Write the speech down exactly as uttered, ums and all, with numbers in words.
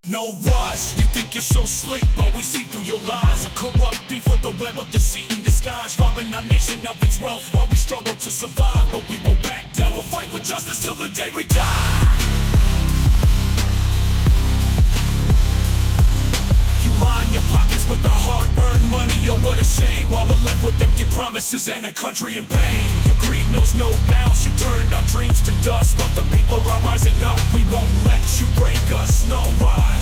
No rush, you think you're so slick, but we see through your lies. A corrupt beef with the web of deceit in disguise, robbing our nation of its wealth while we struggle to survive. But we won't back down, we'll fight with justice till the day we die. You line your pockets with the hard-earned money, oh what a shame. While we're left with empty promises and a country in pain. Your greed knows no bounds, you turned our dreams to dust. But the people are rising up, we won't let you break us, no why.